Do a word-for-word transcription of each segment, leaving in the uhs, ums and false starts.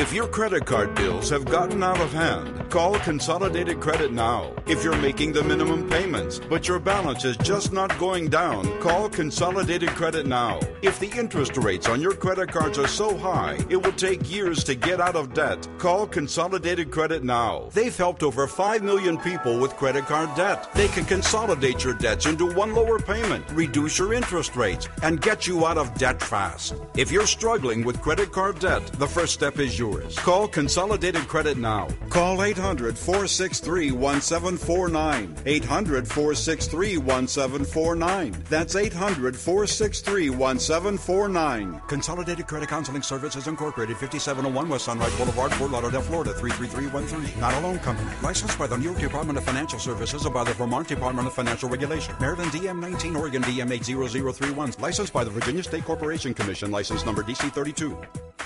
If your credit card bills have gotten out of hand, call Consolidated Credit now. If you're making the minimum payments, but your balance is just not going down, call Consolidated Credit now. If the interest rates on your credit cards are so high, it will take years to get out of debt, call Consolidated Credit now. They've helped over five million people with credit card debt. They can consolidate your debts into one lower payment, reduce your interest rates, and get you out of debt fast. If you're struggling with credit card debt, the first step is yours. Call Consolidated Credit now. Call eight hundred, four six three, one seven four nine. eight hundred, four six three, one seven four nine. That's eight hundred, four six three, one seven four nine. Consolidated Credit Counseling Services Incorporated, fifty-seven oh one West Sunrise Boulevard, Fort Lauderdale, Florida, three three three one three. Not a loan company. Licensed by the New York Department of Financial Services and by the Vermont Department of Financial Regulation. Maryland D M nineteen, Oregon D M eight zero zero three one. Licensed by the Virginia State Corporation Commission. License number D C thirty-two.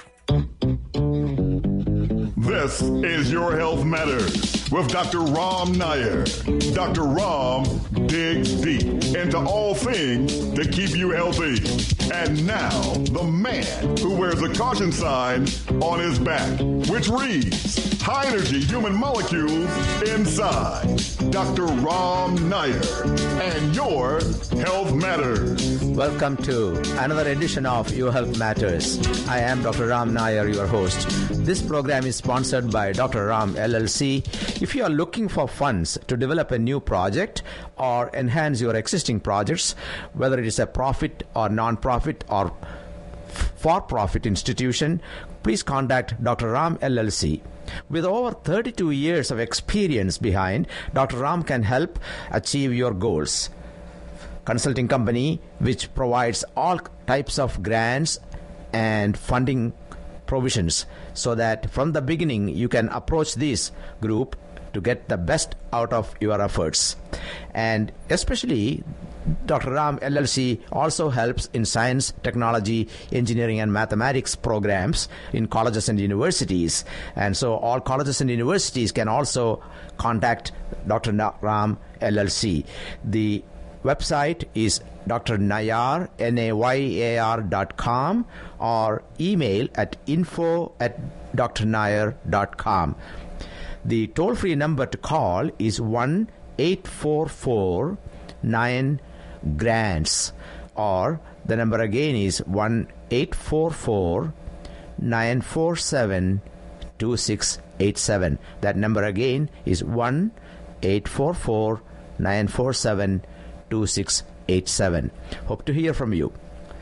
This is Your Health Matters with Doctor Ram Nair. Doctor Ram digs deep into all things to keep you healthy. And now, the man who wears a caution sign on his back, which reads, High Energy Human Molecules Inside. Doctor Ram Nair and Your Health Matters. Welcome to another edition of Your Health Matters. I am Doctor Ram Nair, your host. This program is sponsored by Doctor Ram L L C. If you are looking for funds to develop a new project or enhance your existing projects, whether it is a profit or non-profit or for-profit institution, please contact Doctor Ram L L C. With over thirty-two years of experience behind, Doctor Ram can help achieve your goals. Consulting company which provides all types of grants and funding provisions so that from the beginning you can approach this group to get the best out of your efforts. And especially Doctor Ram L L C also helps in science, technology, engineering and mathematics programs in colleges and universities. And so all colleges and universities can also contact Doctor Ram L L C. The website is D R Nayar, N A Y A R dot com, or email at info at d r nayar dot com. The toll-free number to call is one eight four four nine grants, or the number again is one eight four four nine four seven two six eight seven. That number again is one eight four four nine four seven two six eight seven. Hope to hear from you.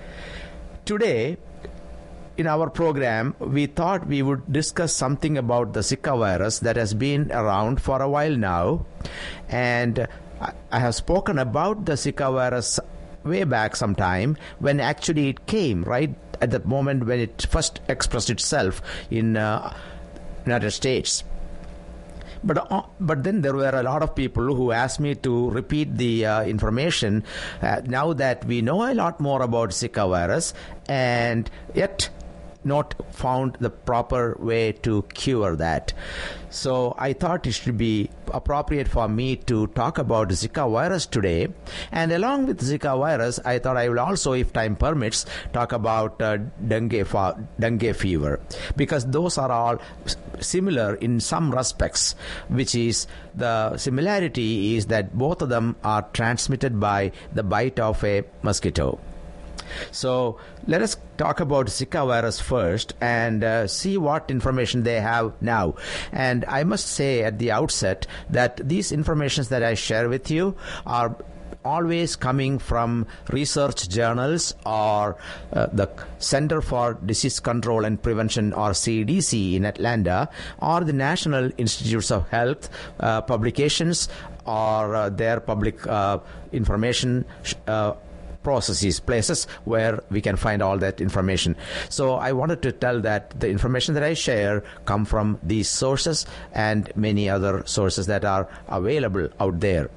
Today, in our program, we thought we would discuss something about the Zika virus that has been around for a while now. And I have spoken about the Zika virus way back sometime when actually it came, right at the moment when it first expressed itself in uh, United States. But uh, but then there were a lot of people who asked me to repeat the uh, information uh, now that we know a lot more about Zika virus and yet not found the proper way to cure that. So I thought it should be appropriate for me to talk about Zika virus today. And along with Zika virus, I thought I will also, if time permits, talk about uh, dengue, fa- dengue fever, because those are all similar in some respects, which is the similarity is that both of them are transmitted by the bite of a mosquito. So let us talk about Zika virus first and uh, see what information they have now. And I must say at the outset that these informations that I share with you are always coming from research journals or uh, the Center for Disease Control and Prevention, or C D C in Atlanta, or the National Institutes of Health uh, publications, or uh, their public uh, information uh, processes, places where we can find all that information. So I wanted to tell that the information that I share come from these sources and many other sources that are available out there.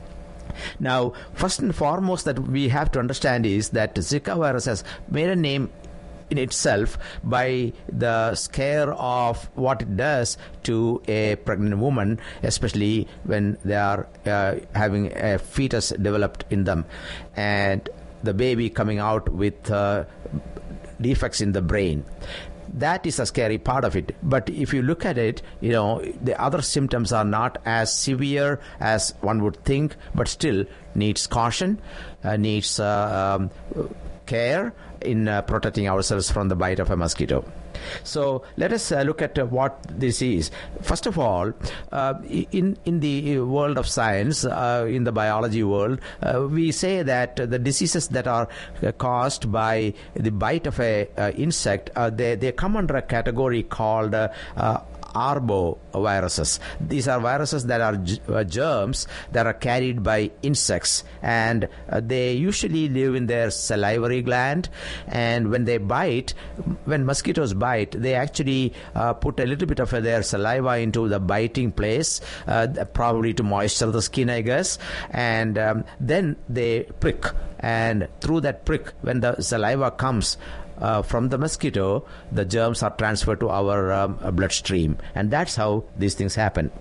Now, first and foremost that we have to understand is that Zika virus has made a name in itself by the scare of what it does to a pregnant woman, especially when they are uh, having a fetus developed in them and the baby coming out with uh, defects in the brain. that is a scary part of it. But if you look at it, you know, the other symptoms are not as severe as one would think, but still needs caution, uh, needs uh, um, care in uh, protecting ourselves from the bite of a mosquito. So let us uh, look at uh, what this is. First of all, uh, in in the world of science, uh, in the biology world, uh, we say that the diseases that are uh, caused by the bite of a uh, insect, uh, they they come under a category called uh, uh, arboviruses. These are viruses that are g- uh, germs that are carried by insects, and uh, they usually live in their salivary gland. And when they bite, when mosquitoes bite, they actually uh, put a little bit of uh, their saliva into the biting place, uh, probably to moisture the skin, I guess, and um, then they prick. And through that prick, when the saliva comes Uh, from the mosquito, the germs are transferred to our um, bloodstream, and that's how these things happen.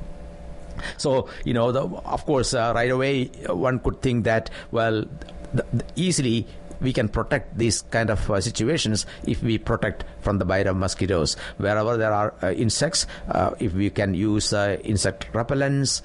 So, you know, the, of course, uh, right away, one could think that, well, the, the easily we can protect these kind of uh, situations if we protect from the bite of mosquitoes. Wherever there are uh, insects, uh, if we can use uh, insect repellents,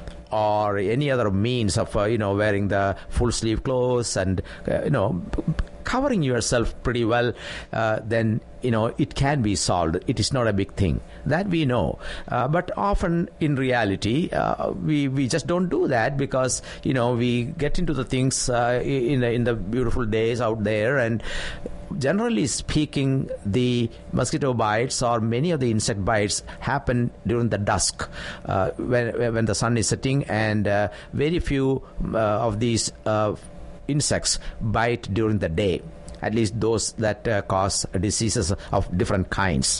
or any other means of, uh, you know, wearing the full sleeve clothes and, uh, you know, covering yourself pretty well, uh, then, you know, it can be solved. It is not a big thing. That we know. Uh, but often in reality, uh, we, we just don't do that because, you know, we get into the things uh, in, the, in the beautiful days out there, and generally speaking, the mosquito bites or many of the insect bites happen during the dusk, uh, when when the sun is setting, and uh, very few uh, of these uh, insects bite during the day, at least those that uh, cause diseases of different kinds.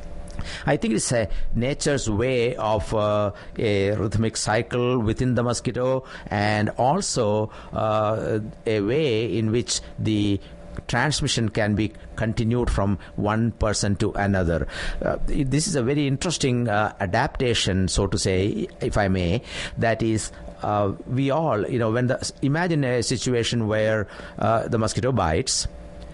I think it's a nature's way of uh, a rhythmic cycle within the mosquito, and also uh, a way in which the transmission can be continued from one person to another. Uh, this is a very interesting uh, adaptation, so to say, if I may, that is, uh, we all, you know, when the, imagine a situation where uh, the mosquito bites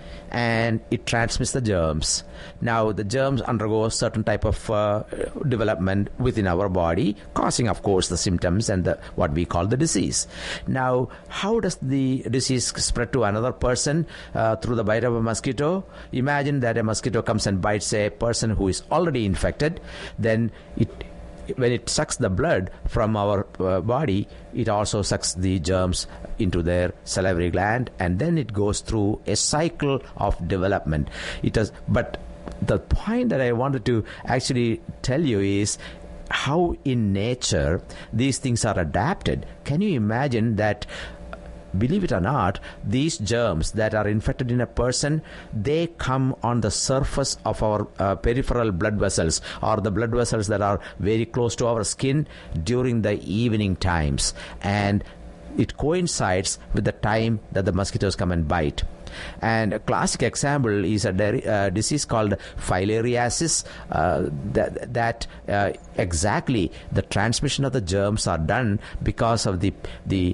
and it transmits the germs. Now, the germs undergo a certain type of uh, development within our body, causing, of course, the symptoms and the, what we call the disease. Now, how does the disease spread to another person uh, through the bite of a mosquito? Imagine that a mosquito comes and bites a person who is already infected. Then it when it sucks the blood from our uh, body, it also sucks the germs into their salivary gland, and then it goes through a cycle of development. It does, but the point that I wanted to actually tell you is how in nature these things are adapted. Can you imagine that? Believe it or not, these germs that are infected in a person, they come on the surface of our uh, peripheral blood vessels, or the blood vessels that are very close to our skin during the evening times. And it coincides with the time that the mosquitoes come and bite. And a classic example is a de- uh, disease called filariasis. Uh, that that uh, exactly the transmission of the germs are done because of the the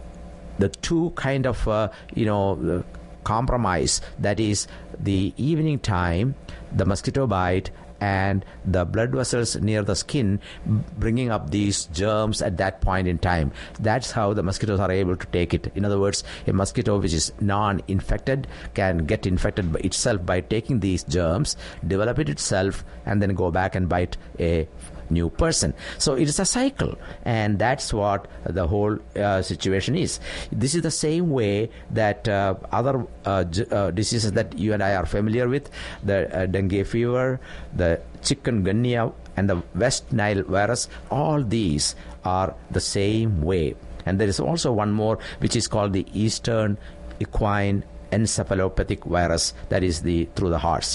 the two kind of uh, you know compromise, that is the evening time, the mosquito bite, and the blood vessels near the skin bringing up these germs at that point in time. That's how the mosquitoes are able to take it. In other words, a mosquito which is non-infected can get infected by itself by taking these germs, develop it itself, and then go back and bite a new person. So it is a cycle, and that's what the whole uh, situation is. This is the same way that uh, other uh, j- uh, diseases that you and I are familiar with, the uh, dengue fever, the chikungunya, and the West Nile virus, all these are the same way. And there is also one more which is called the Eastern equine encephalopathic virus, that is the through the horse.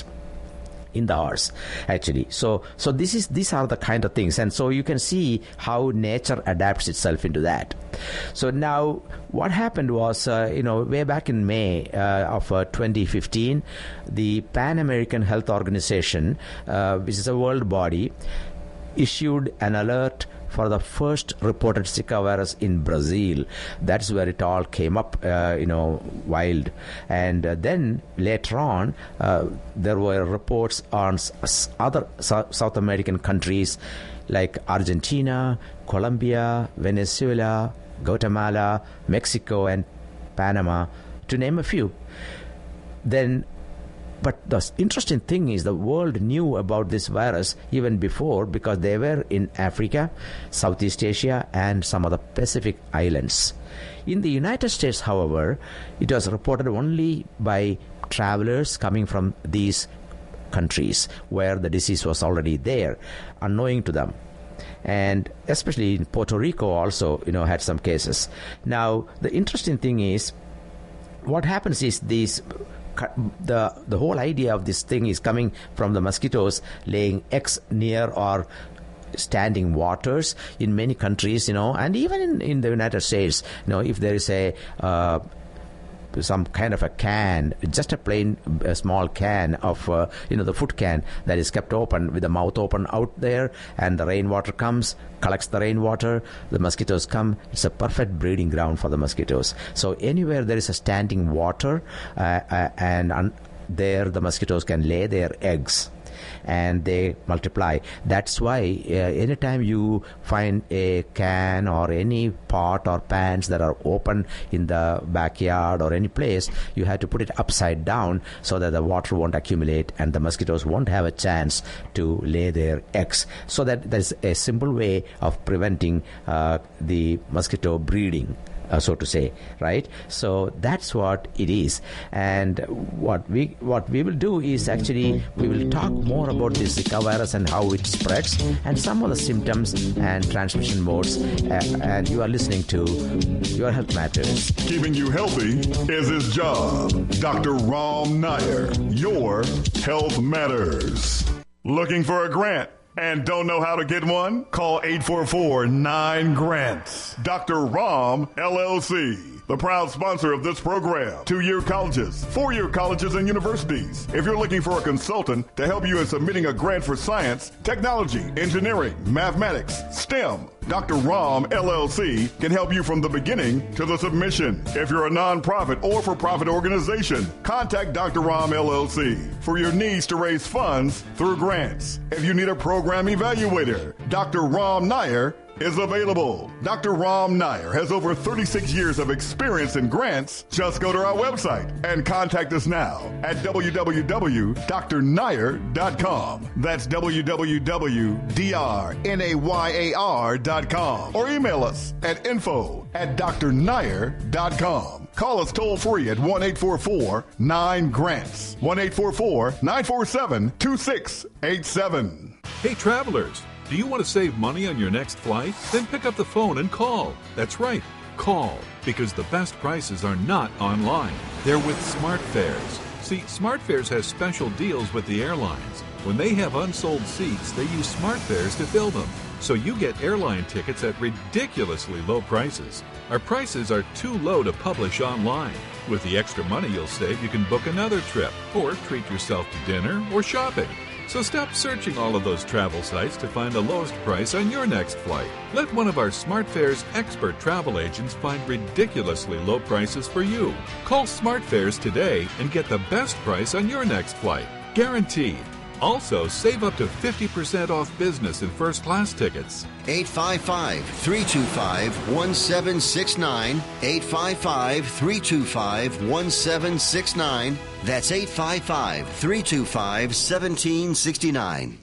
In the horse, actually. So, so this is these are the kind of things, and so you can see how nature adapts itself into that. So now, what happened was, uh, you know, way back in May uh, of uh, twenty fifteen, the Pan American Health Organization, uh, which is a world body, issued an alert for the first reported Zika virus in Brazil. That's where it all came up, uh, you know, wild. And uh, then later on, uh, there were reports on s- other so- South American countries like Argentina, Colombia, Venezuela, Guatemala, Mexico, and Panama, to name a few. Then But the interesting thing is the world knew about this virus even before, because they were in Africa, Southeast Asia, and some of the Pacific islands. In the United States, however, it was reported only by travelers coming from these countries where the disease was already there, unknowing to them. And especially in Puerto Rico also, you know, had some cases. Now, the interesting thing is, what happens is these the the whole idea of this thing is coming from the mosquitoes laying eggs near or standing waters in many countries, you know, and even in, in the United States, you know, if there is a uh, some kind of a can, just a plain a small can of, uh, you know, the food can that is kept open with the mouth open out there, and the rainwater comes, collects the rainwater, the mosquitoes come. It's a perfect breeding ground for the mosquitoes. So anywhere there is a standing water, uh, uh, and un- there the mosquitoes can lay their eggs and they multiply. That's why uh, anytime you find a can or any pot or pans that are open in the backyard or any place, you have to put it upside down so that the water won't accumulate and the mosquitoes won't have a chance to lay their eggs. So that there's a simple way of preventing uh, the mosquito breeding. Uh, so to say, right? So that's what it is. And what we what we will do is actually we will talk more about this Zika virus and how it spreads and some of the symptoms and transmission modes. Uh, and you are listening to Your Health Matters. Keeping you healthy is his job. Doctor Ram Nair, Your Health Matters. Looking for a grant and don't know how to get one? Call eight four four, nine, grants. Doctor Ram, L L C, the proud sponsor of this program. Two-year colleges, four-year colleges, and universities. If you're looking for a consultant to help you in submitting a grant for science, technology, engineering, mathematics, STEM, Doctor Ram, L L C, can help you from the beginning to the submission. If you're a nonprofit or for-profit organization, contact Doctor Ram, L L C, for your needs to raise funds through grants. If you need a program evaluator, Doctor Ram Nair is available. Doctor Ram Nair has over thirty-six years of experience in grants. Just go to our website and contact us now at w w w dot d r nair dot com. That's w w w dot d r nair dot com. Or email us at info at d r nair dot com. Call us toll free at one eight four four, nine, grants. one eight four four, nine four seven, two six eight seven. Hey, travelers. Do you want to save money on your next flight? Then pick up the phone and call. That's right, call, because the best prices are not online. They're with SmartFares. See, SmartFares has special deals with the airlines. When they have unsold seats, they use SmartFares to fill them. So you get airline tickets at ridiculously low prices. Our prices are too low to publish online. With the extra money you'll save, you can book another trip or treat yourself to dinner or shopping. So stop searching all of those travel sites to find the lowest price on your next flight. Let one of our SmartFares expert travel agents find ridiculously low prices for you. Call SmartFares today and get the best price on your next flight. Guaranteed. Also, save up to fifty percent off business and first class tickets. eight five five, three two five, one seven six nine. eight five five, three two five, one seven six nine. That's eight five five, three two five, one seven six nine.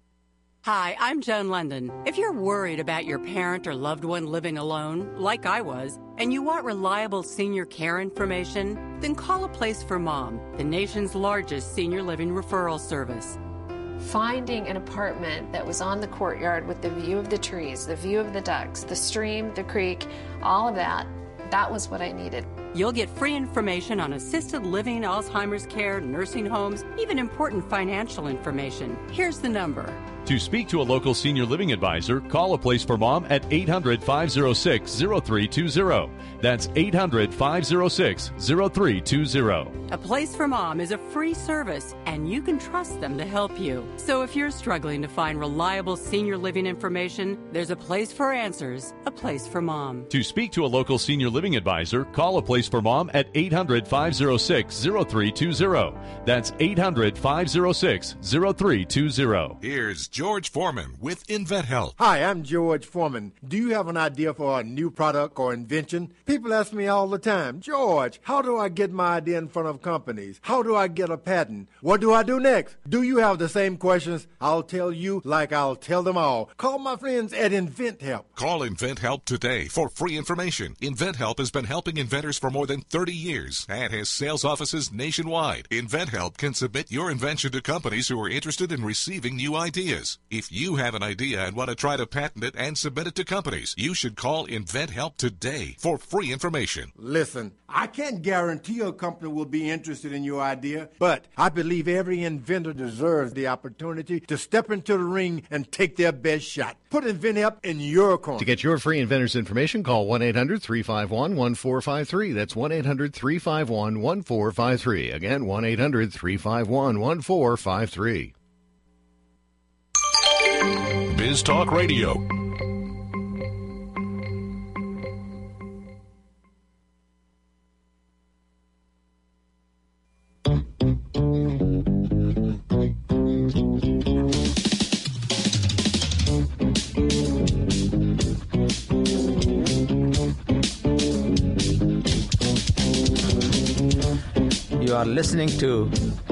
Hi, I'm Joan London. If you're worried about your parent or loved one living alone, like I was, and you want reliable senior care information, then call A Place for Mom, the nation's largest senior living referral service. Finding an apartment that was on the courtyard with the view of the trees, the view of the ducks, the stream, the creek, all of that, that was what I needed. You'll get free information on assisted living, Alzheimer's care, nursing homes, even important financial information. Here's the number, To speak to a local senior living advisor, call A Place for Mom at eight hundred, five oh six, oh three two oh. That's eight hundred, five oh six, oh three two oh. A Place for Mom is a free service, and you can trust them to help you. So if you're struggling to find reliable senior living information, there's a place for answers, A Place for Mom. To speak to a local senior living advisor, call A Place for Mom at eight hundred, five oh six, oh three two oh. That's eight hundred, five oh six, oh three two oh. Here's George Foreman with InventHelp. Hi, I'm George Foreman. Do you have an idea for a new product or invention? People ask me all the time, George, how do I get my idea in front of companies? How do I get a patent? What do I do next? Do you have the same questions? I'll tell you like I'll tell them all. Call my friends at InventHelp. Call InventHelp today for free information. InventHelp has been helping inventors for more than thirty years and has sales offices nationwide. InventHelp can submit your invention to companies who are interested in receiving new ideas. If you have an idea and want to try to patent it and submit it to companies, you should call InventHelp today for free information. Listen, I can't guarantee a company will be interested in your idea, but I believe every inventor deserves the opportunity to step into the ring and take their best shot. Put InventHelp in your corner. To get your free inventor's information, call one eight hundred, three five one, one four five three. That's one eight hundred, three five one, one four five three. Again, one eight hundred, three five one, one four five three. Biz Talk Radio. You are listening to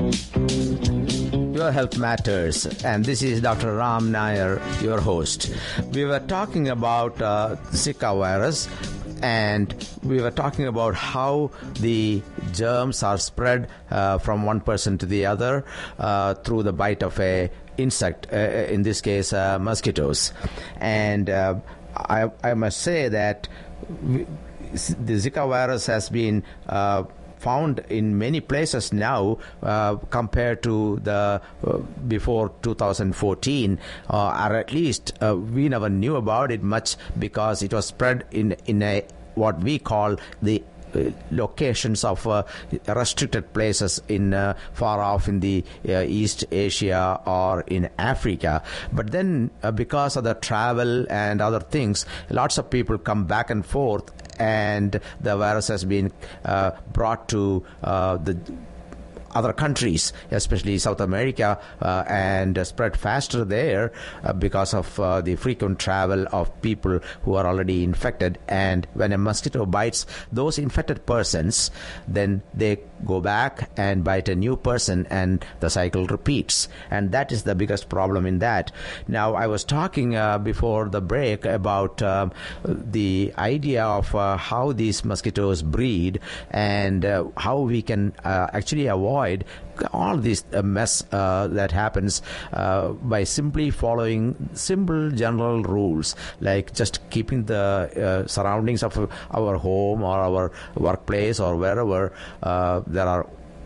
Your Health Matters, and this is Doctor Ram Nair, your host. We were talking about uh, Zika virus, and we were talking about how the germs are spread uh, from one person to the other uh, through the bite of a insect, uh, in this case uh, mosquitoes. And uh, I, I must say that we, the Zika virus has been uh, found in many places now uh, compared to the uh, before two thousand fourteen, uh, or at least uh, we never knew about it much because it was spread in in a what we call the Uh, locations of uh, restricted places in uh, far off in the uh, East Asia or in Africa. But then uh, because of the travel and other things, lots of people come back and forth, and the virus has been uh, brought to uh, the other countries, especially South America, uh, and uh, spread faster there uh, because of uh, the frequent travel of people who are already infected. And when a mosquito bites those infected persons, then they go back and bite a new person, and the cycle repeats. And that is the biggest problem in that. Now, I was talking uh, before the break about uh, the idea of uh, how these mosquitoes breed and uh, how we can uh, actually avoid all this uh, mess uh, that happens uh, by simply following simple general rules, like just keeping the uh, surroundings of our home or our workplace or wherever uh, there are,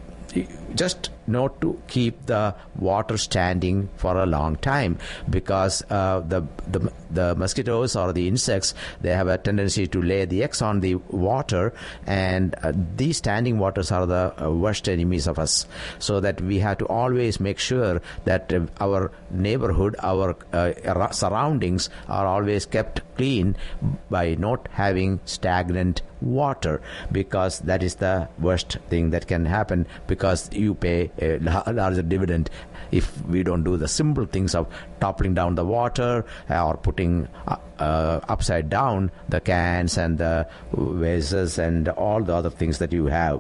just not to keep the water standing for a long time, because uh, the, the the mosquitoes or the insects, they have a tendency to lay the eggs on the water, and uh, these standing waters are the uh, worst enemies of us. So that we have to always make sure that uh, our neighborhood, our uh, surroundings are always kept clean by not having stagnant water, because that is the worst thing that can happen, because you pay a larger dividend if we don't do the simple things of toppling down the water or putting uh, uh, upside down the cans and the vases and all the other things that you have.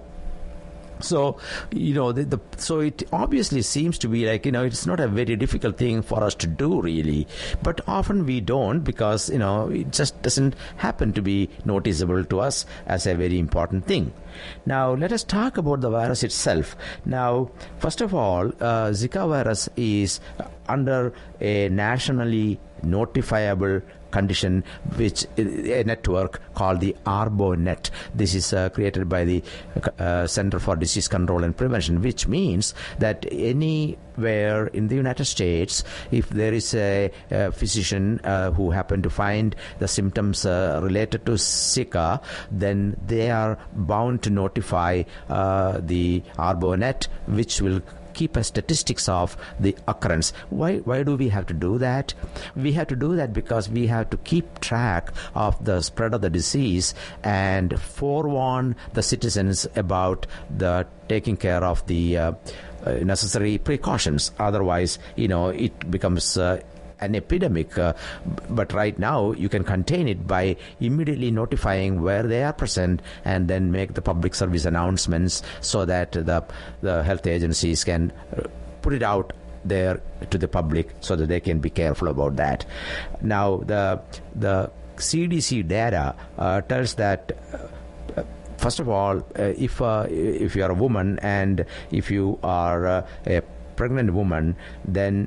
So, you know, the, the so it obviously seems to be like, you know, it's not a very difficult thing for us to do, really. But often we don't, because, you know, it just doesn't happen to be noticeable to us as a very important thing. Now, let us talk about the virus itself. Now, first of all, uh, Zika virus is under a nationally notifiable condition, which a network called the ARBONET. This is uh, created by the uh, Center for Disease Control and Prevention, which means that anywhere in the United States, if there is a, a physician uh, who happen to find the symptoms uh, related to Zika, then they are bound to notify uh, the ARBONET, which will keep a statistics of the occurrence. Why why do we have to do that? We have to do that because we have to keep track of the spread of the disease and forewarn the citizens about the taking care of the uh, uh, necessary precautions. Otherwise, you know, it becomes uh, an epidemic, uh, but right now you can contain it by immediately notifying where they are present and then make the public service announcements so that the the health agencies can put it out there to the public so that they can be careful about that. Now the the C D C data uh, tells that uh, first of all, uh, if uh, if you are a woman and if you are uh, a pregnant woman, then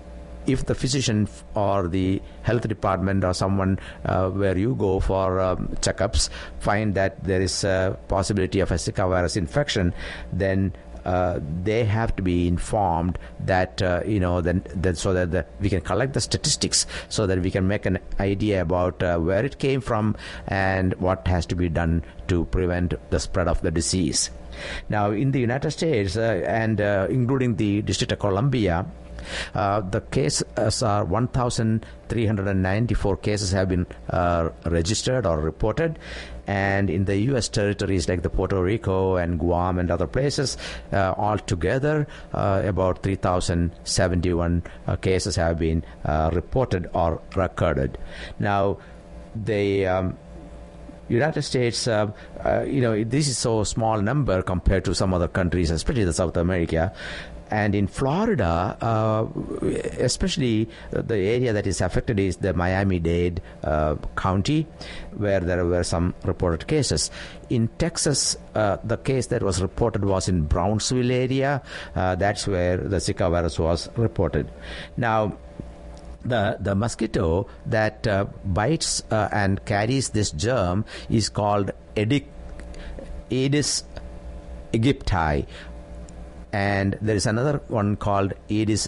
if the physician or the health department or someone uh, where you go for um, checkups find that there is a possibility of a Zika virus infection, then uh, they have to be informed that uh, you know then, then so that the, we can collect the statistics so that we can make an idea about uh, where it came from and what has to be done to prevent the spread of the disease. Now, in the United States uh, and uh, including the District of Columbia, Uh, the cases are one thousand three hundred ninety-four cases have been uh, registered or reported, and in the U S territories like the Puerto Rico and Guam and other places, uh, altogether uh, about three thousand seventy-one uh, cases have been uh, reported or recorded. Now, the um, United States, uh, uh, you know, this is so small number compared to some other countries, especially the South America. And in Florida, uh, especially the area that is affected is the Miami-Dade uh, County, where there were some reported cases. In Texas, uh, the case that was reported was in Brownsville area. Uh, that's where the Zika virus was reported. Now, the the mosquito that uh, bites uh, and carries this germ is called Edic- Aedes aegypti. And there is another one called Aedes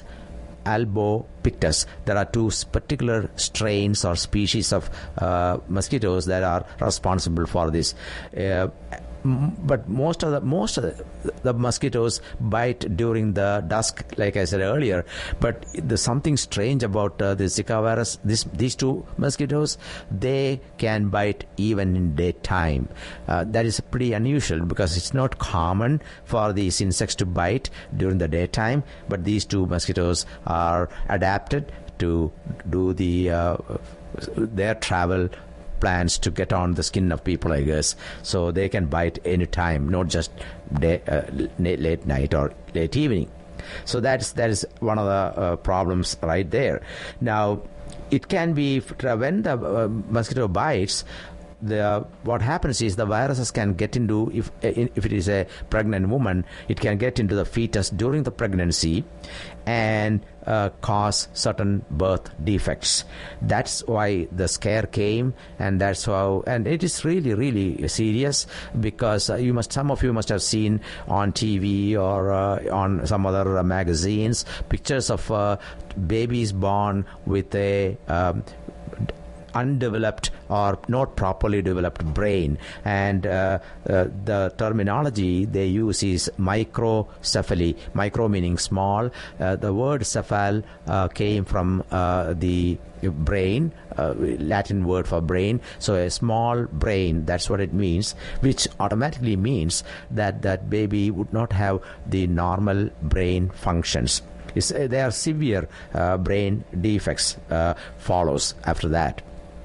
albopictus. There are two particular strains or species of uh, mosquitoes that are responsible for this. Uh, but most of the most of the, the mosquitoes bite during the dusk, like I said earlier. But there's something strange about uh, the Zika virus. This these two mosquitoes, they can bite even in daytime. Uh, that is pretty unusual because it's not common for these insects to bite during the daytime. But these two mosquitoes are adapted to do the uh, their travel plans to get on the skin of people, I guess, so they can bite any time, not just day, uh, late night or late evening. So that's that is one of the uh, problems right there. Now, it can be when the uh, mosquito bites. The what happens is the viruses can get into, if if it is a pregnant woman, it can get into the fetus during the pregnancy and uh, cause certain birth defects. That's why the scare came, and that's how, and it is really really serious because uh, you must some of you must have seen on T V or uh, on some other uh, magazines pictures of uh, babies born with a um, undeveloped or not properly developed brain, and uh, uh, the terminology they use is microcephaly. Micro meaning small. Uh, the word cephal uh, came from uh, the brain, uh, Latin word for brain. So a small brain, that's what it means, which automatically means that that baby would not have the normal brain functions. It's, uh, there are severe uh, brain defects uh, follows after that.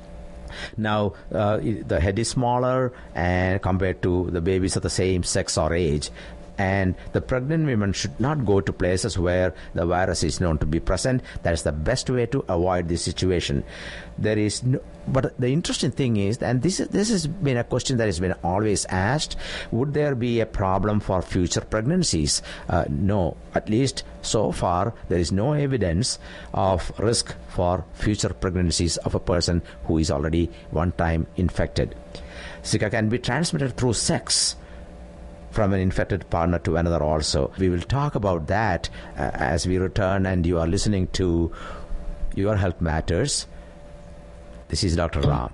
Now, uh, the head is smaller and compared to the babies of the same sex or age. And the pregnant women should not go to places where the virus is known to be present. That is the best way to avoid this situation. There is no, but the interesting thing is, and this is, this has been a question that has been always asked, would there be a problem for future pregnancies? Uh, no, at least so far there is no evidence of risk for future pregnancies of a person who is already one time infected. Zika can be transmitted through sex from an infected partner to another also. We will talk about that uh, as we return, and you are listening to Your Health Matters. This is Doctor Ram.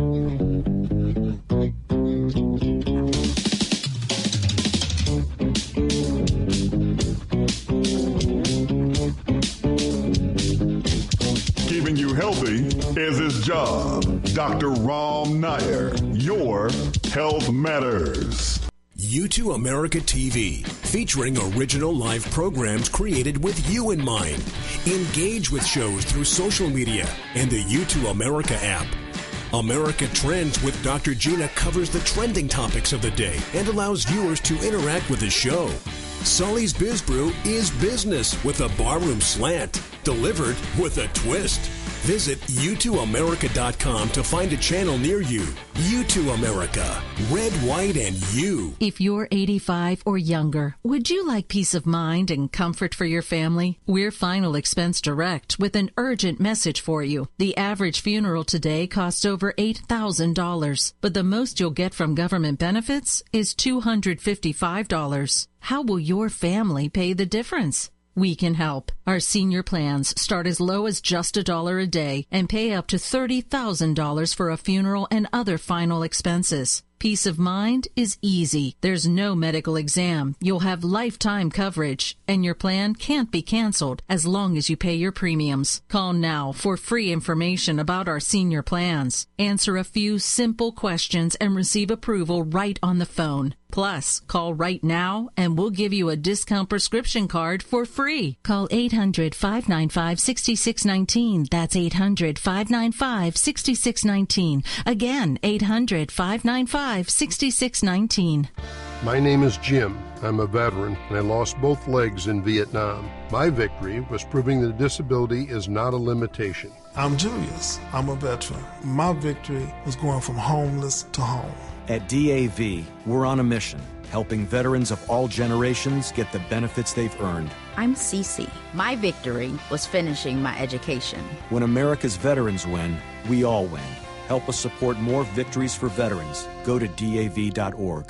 Keeping you healthy is his job. Doctor Ram Nair, Your Health Matters. U two America T V, featuring original live programs created with you in mind. Engage with shows through social media and the U two America app. America Trends with Doctor Gina covers the trending topics of the day and allows viewers to interact with the show. Sully's Biz Brew is business with a barroom slant, delivered with a twist. Visit U two America dot com to find a channel near you. U two America. Red, white, and you. If you're eighty-five or younger, would you like peace of mind and comfort for your family? We're Final Expense Direct with an urgent message for you. The average funeral today costs over eight thousand dollars, but the most you'll get from government benefits is two hundred fifty-five dollars. How will your family pay the difference? We can help. Our senior plans start as low as just a dollar a day and pay up to thirty thousand dollars for a funeral and other final expenses. Peace of mind is easy. There's no medical exam. You'll have lifetime coverage, and your plan can't be canceled as long as you pay your premiums. Call now for free information about our senior plans. Answer a few simple questions and receive approval right on the phone. Plus, call right now and we'll give you a discount prescription card for free. Call eight hundred, five nine five, six six one nine. That's eight hundred, five nine five, six six one nine. Again, eight hundred, five nine five, six six one nine. My name is Jim. I'm a veteran, and I lost both legs in Vietnam. My victory was proving that disability is not a limitation. I'm Julius. I'm a veteran. My victory was going from homeless to home. At D A V, we're on a mission, helping veterans of all generations get the benefits they've earned. I'm Cece. My victory was finishing my education. When America's veterans win, we all win. Help us support more victories for veterans. Go to D A V dot org.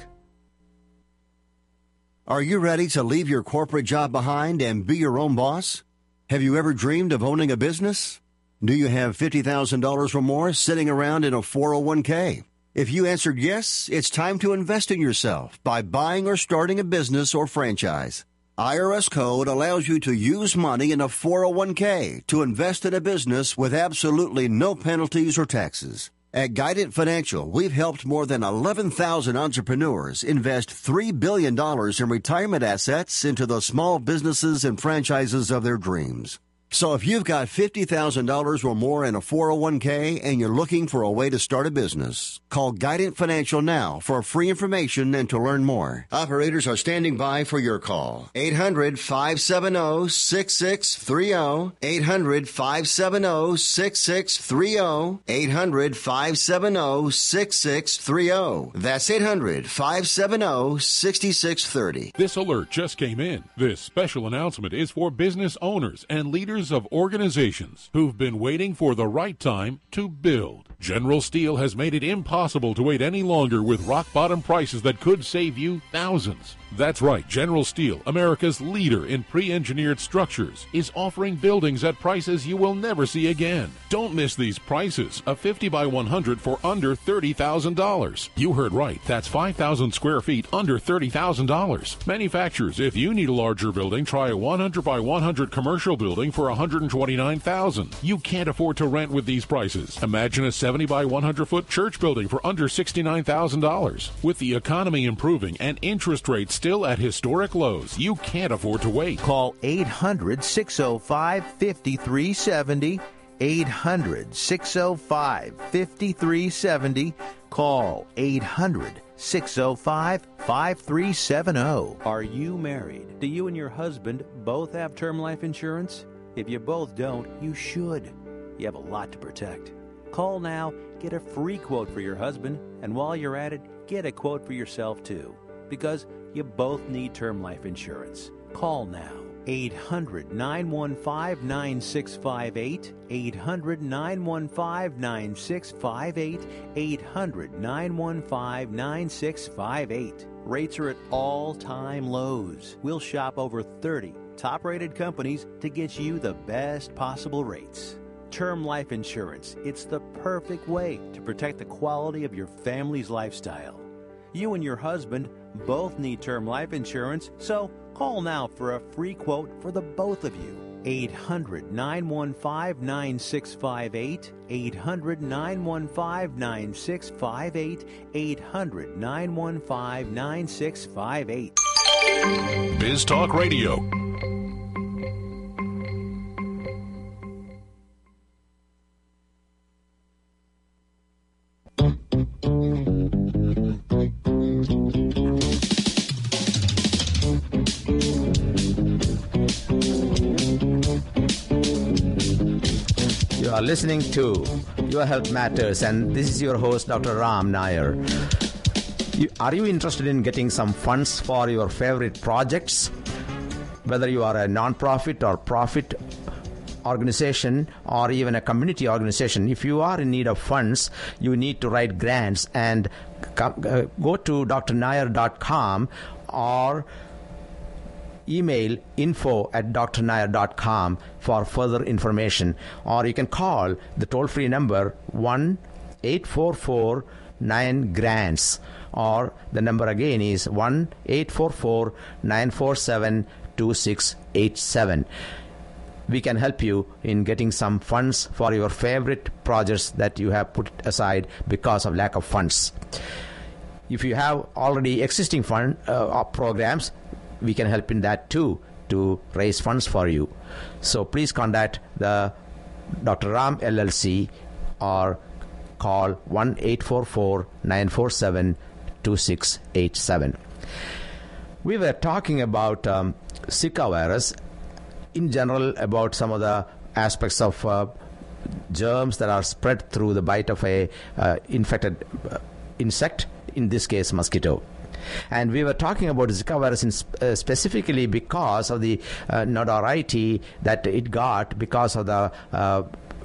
Are you ready to leave your corporate job behind and be your own boss? Have you ever dreamed of owning a business? Do you have fifty thousand dollars or more sitting around in a four oh one k? If you answered yes, it's time to invest in yourself by buying or starting a business or franchise. I R S Code allows you to use money in a four oh one k to invest in a business with absolutely no penalties or taxes. At Guidant Financial, we've helped more than eleven thousand entrepreneurs invest three billion dollars in retirement assets into the small businesses and franchises of their dreams. So if you've got fifty thousand dollars or more in a four oh one k and you're looking for a way to start a business, call Guidant Financial now for free information and to learn more. Operators are standing by for your call. eight hundred, five seven zero, six six three zero. eight hundred, five seven zero, six six three zero. eight hundred, five seven zero, six six three zero. That's eight hundred, five seven zero, six six three zero. This alert just came in. This special announcement is for business owners and leaders of organizations who've been waiting for the right time to build. General Steel has made it impossible to wait any longer with rock-bottom prices that could save you thousands. That's right, General Steel, America's leader in pre-engineered structures, is offering buildings at prices you will never see again. Don't miss these prices. A fifty by one hundred for under thirty thousand dollars. You heard right. That's five thousand square feet under thirty thousand dollars. Manufacturers, if you need a larger building, try a one hundred by one hundred commercial building for one hundred twenty-nine thousand dollars. You can't afford to rent with these prices. Imagine a seventy by one hundred foot church building for under sixty-nine thousand dollars. With the economy improving and interest rates still at historic lows, you can't afford to wait. Call eight hundred, six oh five, five three seven oh. eight hundred, six oh five, five three seven oh. Call eight hundred, six oh five, five five three seven zero. Are you married? Do you and your husband both have term life insurance? If you both don't, you should. You have a lot to protect. Call now, get a free quote for your husband, and while you're at it, get a quote for yourself too. Because you both need term life insurance. Call now. eight hundred, nine one five, nine six five eight. eight hundred, nine one five, nine six five eight. eight hundred, nine one five, nine six five eight. Rates are at all-time lows. We'll shop over thirty top-rated companies to get you the best possible rates. Term life insurance. It's the perfect way to protect the quality of your family's lifestyle. You and your husband both need term life insurance, so call now for a free quote for the both of you. eight hundred, nine one five, nine six five eight. eight hundred, nine one five, nine six five eight. eight hundred, nine one five, nine six five eight. Biz Talk Radio. You are listening to Your Health Matters, and this is your host, Doctor Ram Nair. You, are you interested in getting some funds for your favorite projects? Whether you are a non-profit or profit organization or even a community organization, if you are in need of funds, you need to write grants and come, uh, go to d r nair dot com or email info at d r nair dot com for further information, or you can call the toll-free number one eight four four nine grants, or the number again is one eight four four nine four seven two six eight seven. We can help you in getting some funds for your favorite projects that you have put aside because of lack of funds. If you have already existing fund uh, programs, we can help in that too, to raise funds for you. So please contact the Doctor Ram L L C or call one eight four four nine four seven two six eight seven. We were talking about um, Zika virus in general, about some of the aspects of uh, germs that are spread through the bite of a uh, infected uh, insect, in this case mosquito. And we were talking about Zika virus in sp- uh, specifically because of the uh, notoriety that it got because of the uh,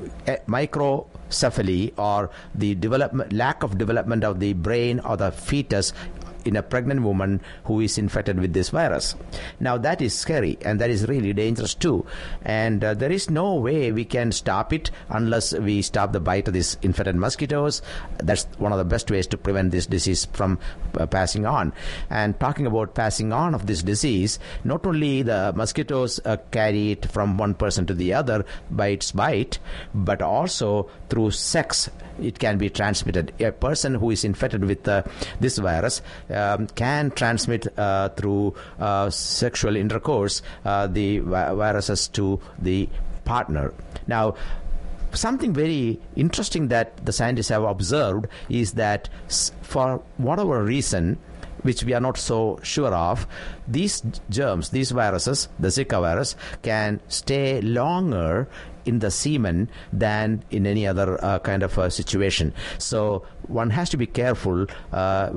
microcephaly, or the development lack of development of the brain or the fetus in a pregnant woman who is infected with this virus. Now that is scary, and that is really dangerous too, and uh, there is no way we can stop it unless we stop the bite of these infected mosquitoes. That's one of the best ways to prevent this disease from uh, passing on. And talking about passing on of this disease, not only the mosquitoes uh, carry it from one person to the other by its bite, but also through sex it can be transmitted. A person who is infected with uh, this virus um, can transmit uh, through uh, sexual intercourse uh, the vi- viruses to the partner. Now, something very interesting that the scientists have observed is that for whatever reason, which we are not so sure of, these germs, these viruses, the Zika virus, can stay longer in the semen than in any other uh, kind of a situation. So one has to be careful uh,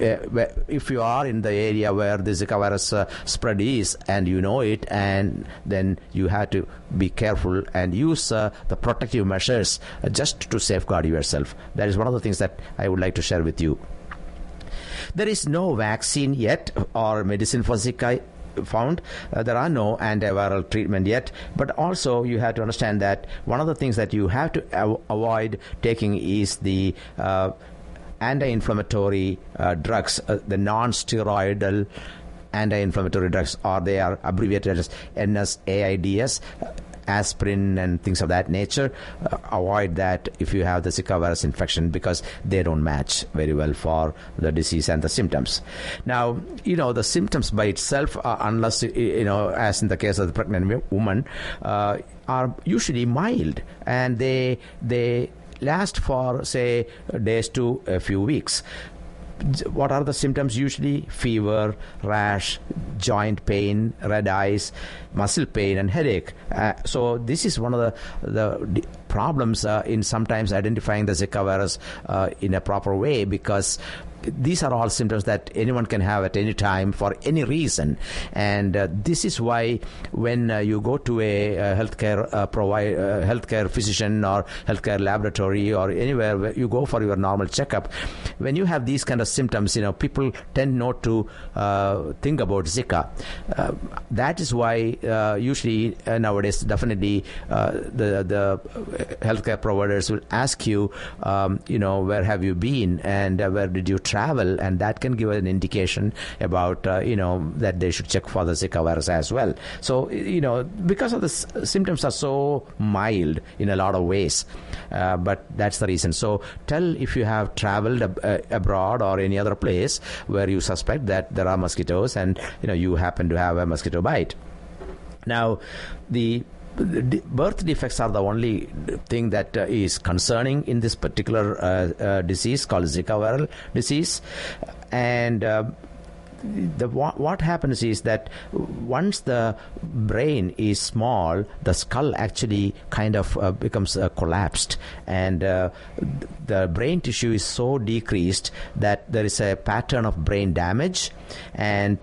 if you are in the area where the Zika virus uh, spread is and you know it, and then you have to be careful and use uh, the protective measures uh, just to safeguard yourself. That is one of the things that I would like to share with you. There is no vaccine yet or medicine for Zika found. Uh, there are no antiviral treatment yet, but also you have to understand that one of the things that you have to av- avoid taking is the uh, anti-inflammatory uh, drugs, uh, the non-steroidal anti-inflammatory drugs, or they are abbreviated as N S A I D S, uh, aspirin and things of that nature. Uh, avoid that if you have the Zika virus infection, because they don't match very well for the disease and the symptoms. Now, you know, the symptoms by itself, uh, unless, you know, as in the case of the pregnant woman, uh, are usually mild, and they they last for, say, days to a few weeks. what are the symptoms usually? Fever, rash, joint pain, red eyes, muscle pain, and headache. Uh, so this is one of the, the problems uh, in sometimes identifying the Zika virus uh, in a proper way, because these are all symptoms that anyone can have at any time for any reason. And uh, this is why when uh, you go to a, a healthcare uh, provide, uh, healthcare physician or healthcare laboratory or anywhere where you go for your normal checkup, when you have these kind of symptoms, you know, people tend not to uh, think about Zika. Uh, that is why uh, usually uh, nowadays definitely uh, the the healthcare providers will ask you, um, you know, where have you been and uh, where did you travel? travel, and that can give an indication about, uh, you know, that they should check for the Zika virus as well. So, you know, because of the s- symptoms are so mild in a lot of ways, uh, but that's the reason. So tell if you have traveled ab- uh, abroad or any other place where you suspect that there are mosquitoes and, you know, you happen to have a mosquito bite. Now, the The birth defects are the only thing that uh, is concerning in this particular uh, uh, disease called Zika viral disease. And uh, the what, what happens is that once the brain is small, the skull actually kind of uh, becomes uh, collapsed, and uh, the brain tissue is so decreased that there is a pattern of brain damage. And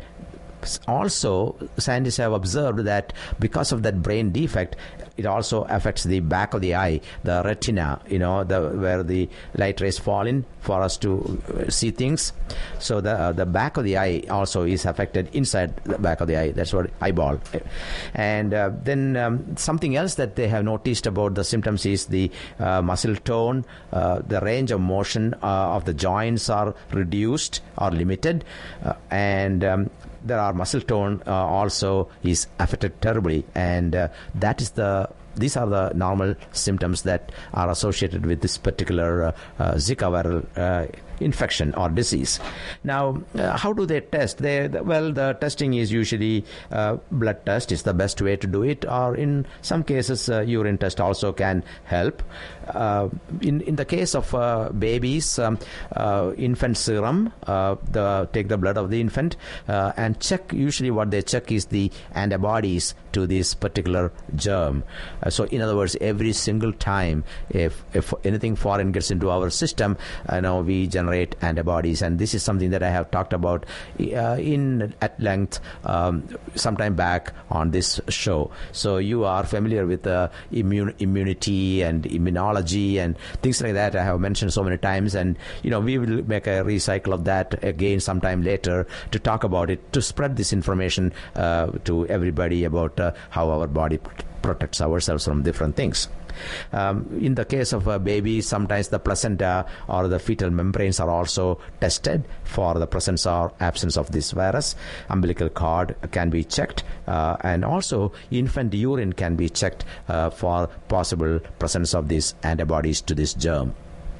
also, scientists have observed that because of that brain defect, it also affects the back of the eye, the retina, you know, the where the light rays fall in for us to see things. So the uh, the back of the eye also is affected inside the back of the eye. That's what eyeball. And uh, then um, something else that they have noticed about the symptoms is the uh, muscle tone, uh, the range of motion uh, of the joints are reduced or limited, uh, and um, there are muscle tone uh, also is affected terribly, and uh, that is the these are the normal symptoms that are associated with this particular uh, uh, Zika viral uh, infection or disease. Now, uh, how do they test? They, well, the testing is usually uh, blood test is the best way to do it, or in some cases, uh, urine test also can help. Uh, in in the case of uh, babies, um, uh, infant serum, uh, the take the blood of the infant uh, and check. Usually, what they check is the antibodies to this particular germ. Uh, so, in other words, every single time if if anything foreign gets into our system, uh, now we generate antibodies, and this is something that I have talked about uh, in at length um, sometime back on this show. So you are familiar with uh, immune immunity and immunology and things like that. I have mentioned so many times, and you know we will make a recycle of that again sometime later to talk about it, to spread this information uh, to everybody about uh, how our body protects ourselves from different things. Um, in the case of a baby, sometimes the placenta or the fetal membranes are also tested for the presence or absence of this virus. Umbilical cord can be checked, uh, and also infant urine can be checked uh, for possible presence of these antibodies to this germ.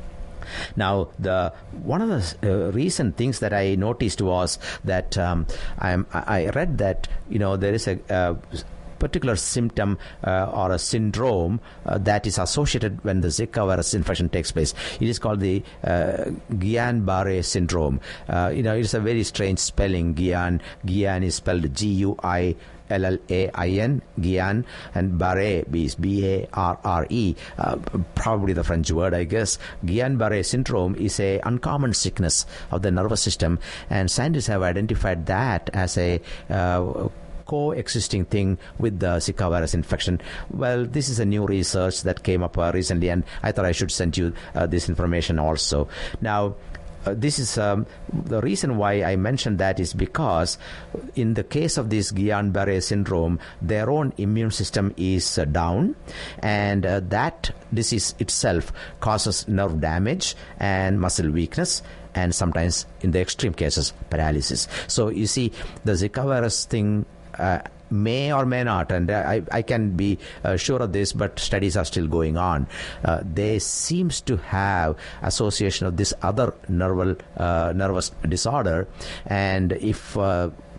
Now, the one of the uh, recent things that I noticed was that um, I'm, I read that you know there is a uh, particular symptom uh, or a syndrome uh, that is associated when the Zika virus infection takes place. It is called the uh, Guillain-Barré syndrome. Uh, you know, it's a very strange spelling. Guillain, Guillain is spelled G U I L L A I N, Guillain, and Barré is B A R R E, uh, probably the French word, I guess. Guillain-Barré syndrome is a uncommon sickness of the nervous system, and scientists have identified that as a uh, coexisting thing with the Zika virus infection. Well, this is a new research that came up uh, recently, and I thought I should send you uh, this information also. Now, Uh, this is um, the reason why I mentioned that is because in the case of this Guillain-Barré syndrome, their own immune system is uh, down, and uh, that disease itself causes nerve damage and muscle weakness, and sometimes in the extreme cases paralysis. So you see, the Zika virus thing uh, may or may not, and I, I can be uh, sure of this, but studies are still going on. Uh, they seems to have association of this other nerval, uh, nervous disorder, and if uh,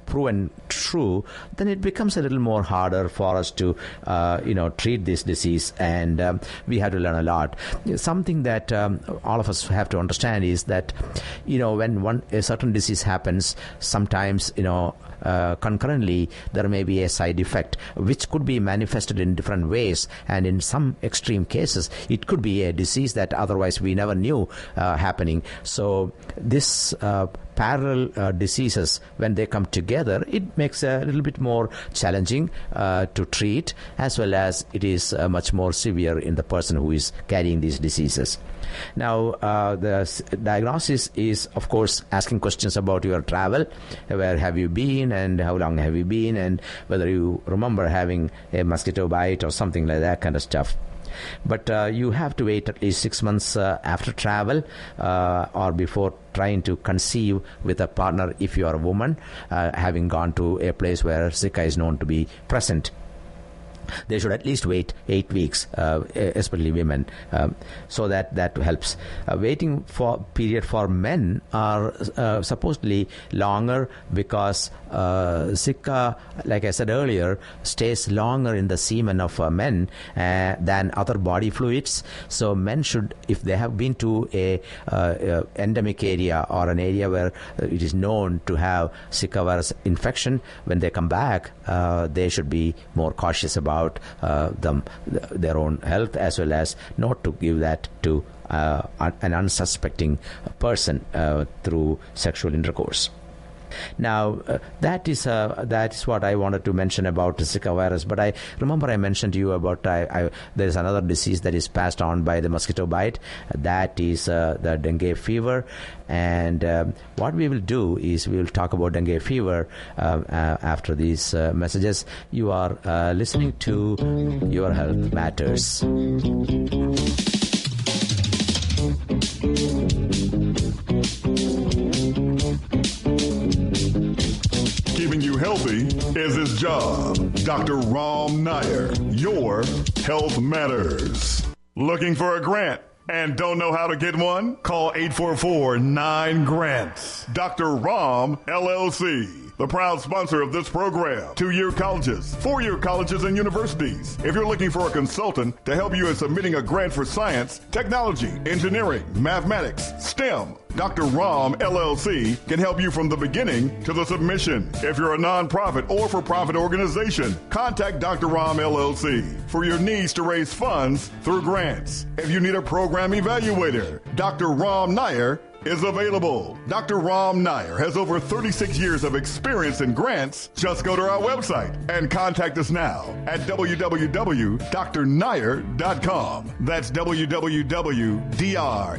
proven true, then it becomes a little more harder for us to, uh, you know, treat this disease, and um, we have to learn a lot. Something that um, all of us have to understand is that, you know, when one a certain disease happens, sometimes, you know, Uh, concurrently, there may be a side effect which could be manifested in different ways, and in some extreme cases it could be a disease that otherwise we never knew uh, happening. So this uh, parallel uh, diseases, when they come together, it makes a little bit more challenging uh, to treat, as well as it is uh, much more severe in the person who is carrying these diseases. Now, uh, the s- diagnosis is, of course, asking questions about your travel. Where have you been, and how long have you been, and whether you remember having a mosquito bite or something like that kind of stuff. But uh, you have to wait at least six months uh, after travel uh, or before trying to conceive with a partner if you are a woman, uh, having gone to a place where Zika is known to be present. They should at least wait eight weeks, uh, especially women, um, so that that helps. Uh, waiting for period for men are uh, supposedly longer because uh, Zika, like I said earlier, stays longer in the semen of uh, men uh, than other body fluids. So men should, if they have been to a uh, uh, endemic area or an area where uh, it is known to have Zika virus infection, when they come back, uh, they should be more cautious about about uh, them, their own health, as well as not to give that to uh, an unsuspecting person uh, through sexual intercourse. Now, uh, that is uh, that is what I wanted to mention about the Zika virus. But I remember I mentioned to you about I, I, there is another disease that is passed on by the mosquito bite. That is uh, the dengue fever. And um, what we will do is we will talk about dengue fever uh, uh, after these uh, messages. You are uh, listening to Your Health Matters. Keeping you healthy is his job. Doctor Ram Nair, Your Health Matters. Looking for a grant and don't know how to get one? Call eight four four, nine grants. Doctor Ram, L L C. The proud sponsor of this program. Two-year colleges, four-year colleges, and universities. If you're looking for a consultant to help you in submitting a grant for science, technology, engineering, mathematics, STEM, Doctor Ram, L L C, can help you from the beginning to the submission. If you're a nonprofit or for-profit organization, contact Doctor Ram, L L C for your needs to raise funds through grants. If you need a program evaluator, Doctor Ram Nair is available. Doctor Ram Nair has over thirty-six years of experience in grants. Just go to our website and contact us now at w w w dot d r nair dot com. That's w w w dot d r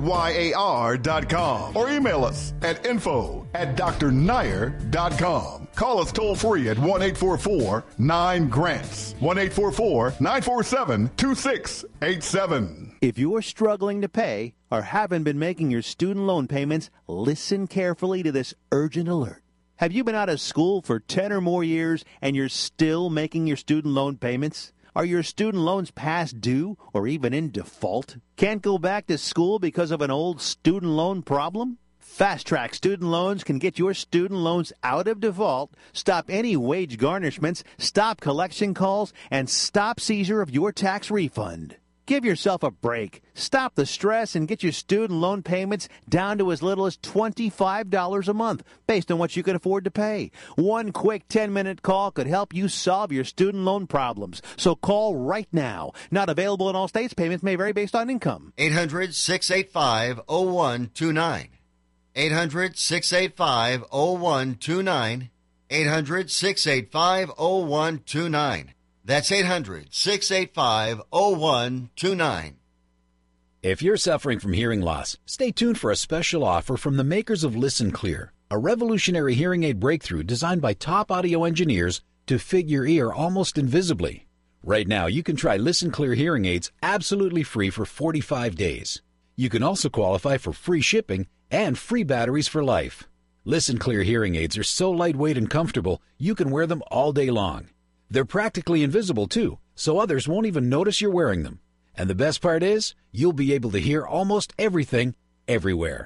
nair dot com. Or email us at info at d r nair dot com. Call us toll free at one eight four four, nine grants. one eight four four, nine four seven, two six eight seven. If you're struggling to pay or haven't been making your student loan payments, listen carefully to this urgent alert. Have you been out of school for ten or more years and you're still making your student loan payments? Are your student loans past due or even in default? Can't go back to school because of an old student loan problem? Fast Track Student Loans can get your student loans out of default, stop any wage garnishments, stop collection calls, and stop seizure of your tax refund. Give yourself a break. Stop the stress and get your student loan payments down to as little as twenty-five dollars a month based on what you can afford to pay. One quick ten-minute call could help you solve your student loan problems. So call right now. Not available in all states. Payments may vary based on income. eight hundred, six eight five, oh one two nine. eight hundred, six eight five, oh one two nine. eight hundred, six eight five, oh one two nine. That's eight hundred, six eight five, oh one two nine. If you're suffering from hearing loss, stay tuned for a special offer from the makers of Listen Clear, a revolutionary hearing aid breakthrough designed by top audio engineers to fit your ear almost invisibly. Right now, you can try Listen Clear hearing aids absolutely free for forty-five days. You can also qualify for free shipping and free batteries for life. Listen Clear hearing aids are so lightweight and comfortable, you can wear them all day long. They're practically invisible, too, so others won't even notice you're wearing them. And the best part is, you'll be able to hear almost everything, everywhere.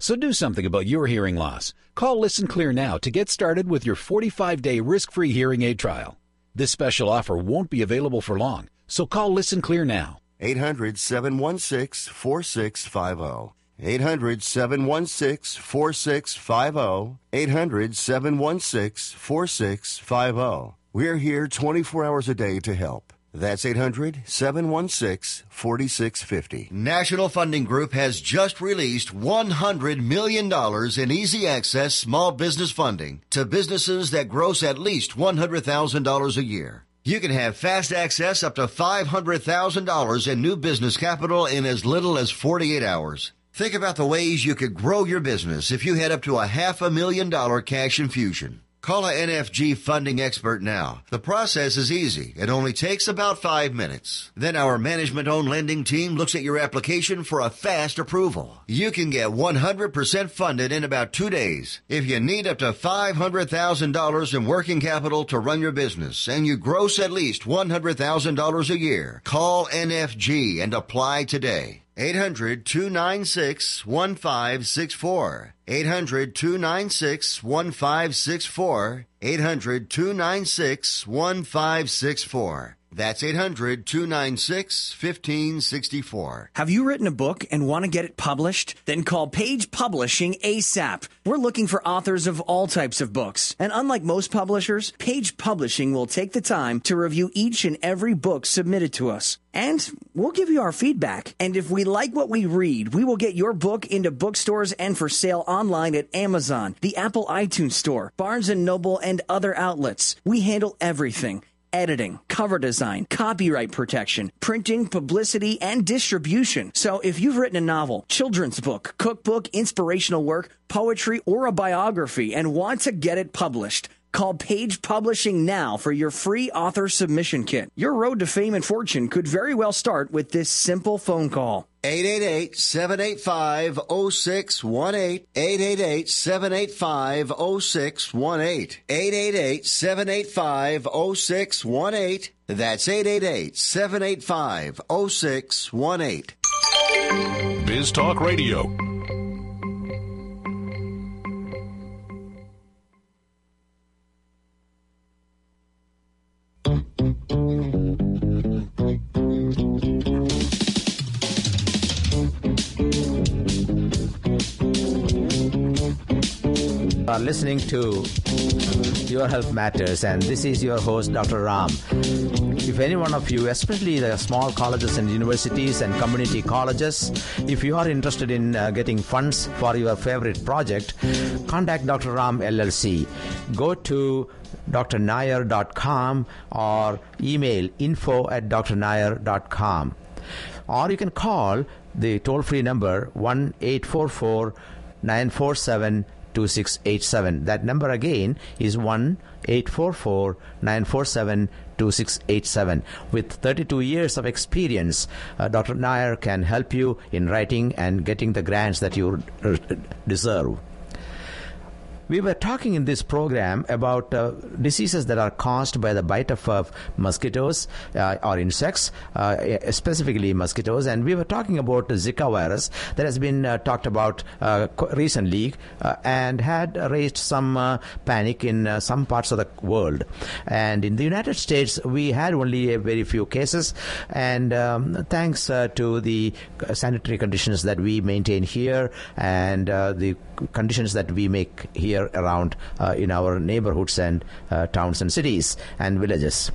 So do something about your hearing loss. Call Listen Clear now to get started with your forty-five day risk-free hearing aid trial. This special offer won't be available for long, so call Listen Clear now. eight hundred, seven one six, four six five zero. eight hundred, seven one six, four six five zero. eight hundred, seven one six, four six five zero. We're here twenty-four hours a day to help. That's eight hundred, seven one six, four six five zero. National Funding Group has just released one hundred million dollars in easy access small business funding to businesses that gross at least one hundred thousand dollars a year. You can have fast access up to five hundred thousand dollars in new business capital in as little as forty-eight hours. Think about the ways you could grow your business if you had up to a half a million dollar cash infusion. Call a N F G funding expert now. The process is easy. It only takes about five minutes. Then our management-owned lending team looks at your application for a fast approval. You can get one hundred percent funded in about two days. If you need up to five hundred thousand dollars in working capital to run your business and you gross at least one hundred thousand dollars a year, call N F G and apply today. eight hundred, two nine six, one five six four. eight hundred, two nine six, one five six four. eight hundred, two nine six, one five six four. That's eight hundred, two nine six, one five six four. Have you written a book and want to get it published? Then call Page Publishing ASAP. We're looking for authors of all types of books. And unlike most publishers, Page Publishing will take the time to review each and every book submitted to us. And we'll give you our feedback. And if we like what we read, we will get your book into bookstores and for sale online at Amazon, the Apple iTunes Store, Barnes and Noble, and other outlets. We handle everything. Editing, cover design, copyright protection, printing, publicity, and distribution. So if you've written a novel, children's book, cookbook, inspirational work, poetry, or a biography and want to get it published, call Page Publishing now for your free author submission kit. Your road to fame and fortune could very well start with this simple phone call. eight eight eight, seven eight five, zero six one eight. eight eight eight, seven eight five, zero six one eight. eight eight eight, seven eight five, zero six one eight. That's eight eight eight, seven eight five, zero six one eight. Biz Talk Radio. Are listening to Your Health Matters, and this is your host, Doctor Ram. If any one of you, especially the small colleges and universities and community colleges, if you are interested in uh, getting funds for your favorite project, contact Doctor Ram L L C. Go to d r nair dot com or email info at d r nair dot com. Or you can call the toll-free number one eight four four, nine four seven, two six eight seven. That number again is one eight four four, nine four seven, two six eight seven. With thirty-two years of experience, uh, Doctor Nair can help you in writing and getting the grants that you uh, deserve. We were talking in this program about uh, diseases that are caused by the bite of uh, mosquitoes uh, or insects, uh, specifically mosquitoes, and we were talking about the Zika virus that has been uh, talked about uh, recently uh, and had raised some uh, panic in uh, some parts of the world. And in the United States, we had only a very few cases, and um, thanks uh, to the sanitary conditions that we maintain here and uh, the conditions that we make here around uh, in our neighborhoods and uh, towns and cities and villages.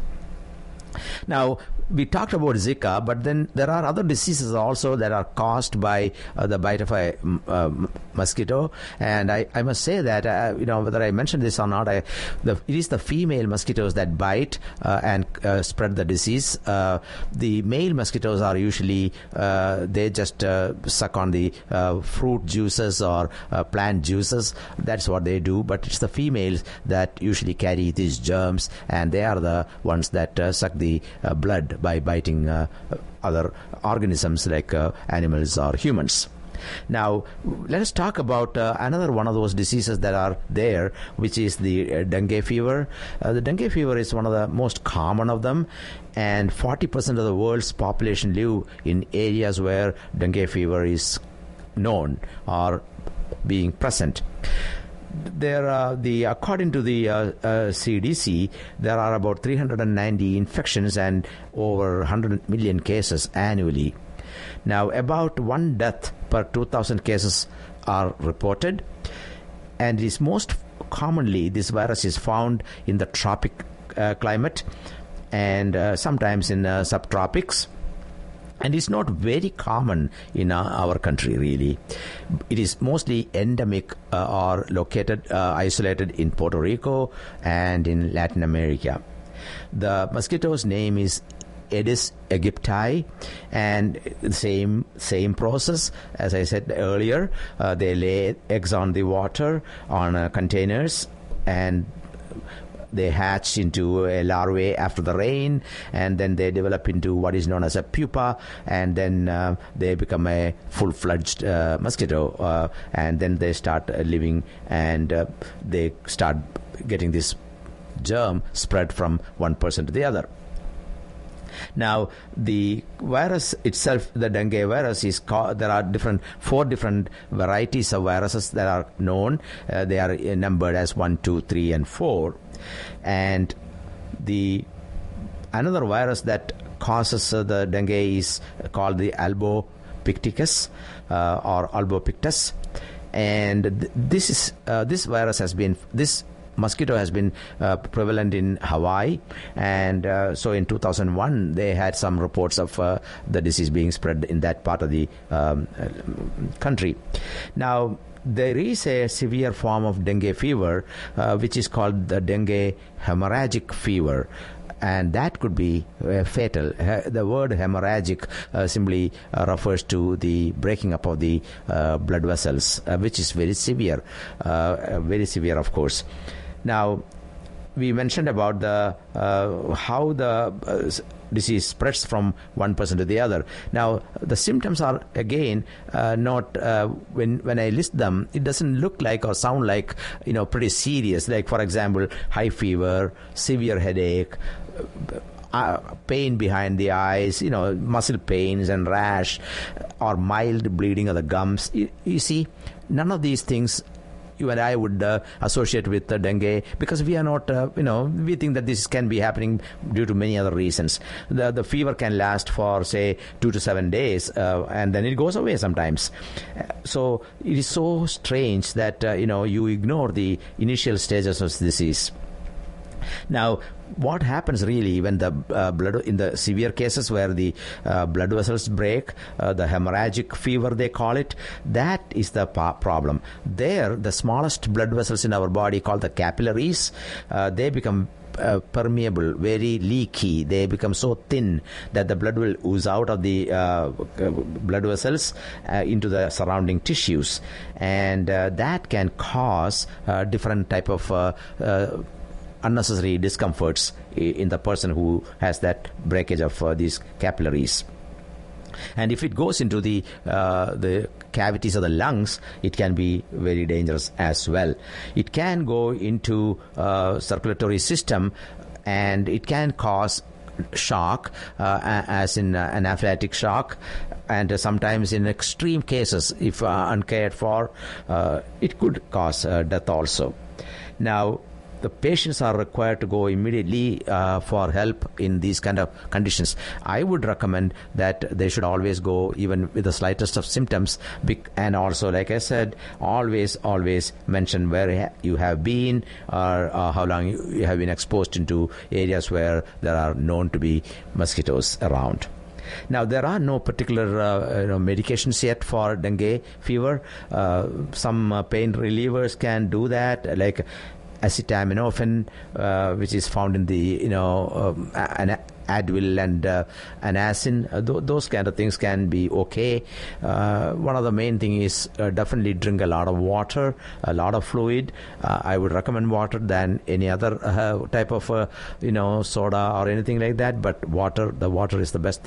Now, we talked about Zika, but then there are other diseases also that are caused by uh, the bite of a uh, mosquito. And I, I must say that, uh, you know, whether I mentioned this or not, I, the, it is the female mosquitoes that bite uh, and uh, spread the disease. Uh, the male mosquitoes are usually, uh, they just uh, suck on the uh, fruit juices or uh, plant juices. That's what they do. But it's the females that usually carry these germs, and they are the ones that uh, suck the uh, blood by biting uh, other organisms like uh, animals or humans. Now, let us talk about uh, another one of those diseases that are there, which is the uh, dengue fever. Uh, the dengue fever is one of the most common of them, and forty percent of the world's population live in areas where dengue fever is known or being present. There, uh, the according to the uh, uh, C D C, there are about three hundred ninety infections and over one hundred million cases annually. Now, about one death per two thousand cases are reported, and it is most commonly this virus is found in the tropic uh, climate and uh, sometimes in uh, subtropics. And it's not very common in uh, our country, really. It is mostly endemic uh, or located, uh, isolated in Puerto Rico and in Latin America. The mosquito's name is Aedes aegypti, and the same same process as I said earlier. Uh, they lay eggs on the water on uh, containers, and they hatch into a larvae after the rain, and then they develop into what is known as a pupa, and then uh, they become a full-fledged uh, mosquito, uh, and then they start uh, living, and uh, they start getting this germ spread from one person to the other. Now, the virus itself, the dengue virus, is called, there are different four different varieties of viruses that are known. Uh, they are numbered as one, two, three, and four. And the another virus that causes uh, the dengue is called the albopicticus uh, or albopictus, and th- this is uh, this virus has been this mosquito has been uh, prevalent in Hawaii, and uh, so in two thousand one they had some reports of uh, the disease being spread in that part of the um, country. Now, there is a severe form of dengue fever uh, which is called the dengue hemorrhagic fever, and that could be uh, fatal. Uh, the word hemorrhagic uh, simply uh, refers to the breaking up of the uh, blood vessels, uh, which is very severe, uh, very severe, of course. Now, we mentioned about the uh, how the uh, disease spreads from one person to the other. Now, the symptoms are again uh, not uh, when when I list them, it doesn't look like or sound like, you know, pretty serious. Like, for example, high fever, severe headache, uh, pain behind the eyes, you know, muscle pains and rash, or mild bleeding of the gums. You, you see, none of these things you and I would uh, associate with uh, dengue, because we are not, uh, you know, we think that this can be happening due to many other reasons. The the fever can last for, say, two to seven days, uh, and then it goes away sometimes. Uh, so it is so strange that, uh, you know, you ignore the initial stages of disease. Now, what happens really when the uh, blood, in the severe cases where the uh, blood vessels break, uh, the hemorrhagic fever they call it, that is the pa- problem. There, the smallest blood vessels in our body, called the capillaries, uh, they become Uh, permeable, very leaky. They become so thin that the blood will ooze out of the uh, blood vessels uh, into the surrounding tissues, and uh, that can cause uh, different type of uh, uh, unnecessary discomforts in the person who has that breakage of uh, these capillaries. And if it goes into the uh, the cavities of the lungs, it can be very dangerous as well. It can go into uh, circulatory system, and it can cause shock, uh, as in uh, anaphylactic shock, and uh, sometimes in extreme cases, if uh, uncared for, uh, it could cause uh, death also. Now, the patients are required to go immediately uh, for help in these kind of conditions. I would recommend that they should always go even with the slightest of symptoms, and also, like I said, always, always mention where you have been, or uh, how long you have been exposed into areas where there are known to be mosquitoes around. Now, there are no particular uh, you know, medications yet for dengue fever. Uh, some uh, pain relievers can do that, like acetaminophen, uh, which is found in the, you know, um, an Advil and uh, Anacin. Uh, th- those kind of things can be okay. Uh, one of the main thing is uh, definitely drink a lot of water, a lot of fluid. Uh, I would recommend water than any other uh, type of, uh, you know, soda or anything like that. But water, the water is the best thing.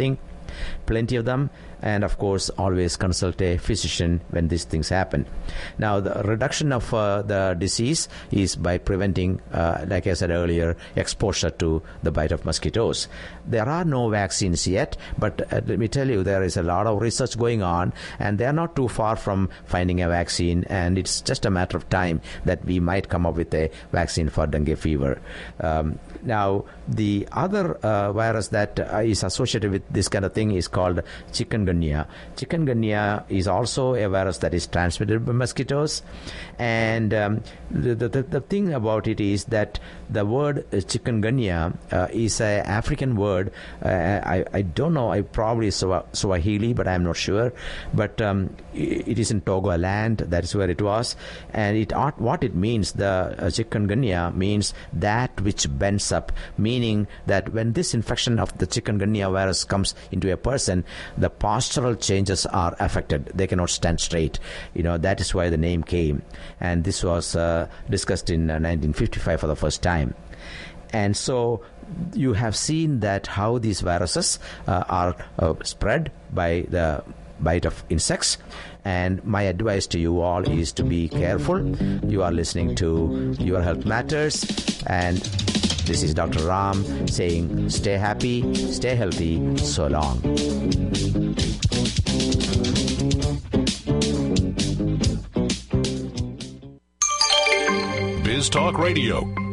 plenty of them. And of course, always consult a physician when these things happen. Now, the reduction of uh, the disease is by preventing, uh, like I said earlier, exposure to the bite of mosquitoes. There are no vaccines yet, but uh, let me tell you, there is a lot of research going on, and they are not too far from finding a vaccine, and it's just a matter of time that we might come up with a vaccine for dengue fever. Um, now, the other uh, virus that uh, is associated with this kind of thing is called chikungunya. Chikungunya is also a virus that is transmitted by mosquitoes, and um, the, the the thing about it is that the word uh, chikungunya uh, is an African word. Uh, I I don't know. I probably Swahili, but I'm not sure. But um, it is in Togoland. That's where it was, and it what it means. The uh, chikungunya means that which bends up, meaning that when this infection of the chikungunya virus comes into a person, the postural changes are affected. They cannot stand straight. You know, that is why the name came. And this was uh, discussed in uh, nineteen fifty-five for the first time. And so you have seen that how these viruses uh, are uh, spread by the bite of insects. And my advice to you all is to be careful. You are listening to Your Health Matters, and this is Doctor Ram saying stay happy, stay healthy, so long. Biz Talk Radio,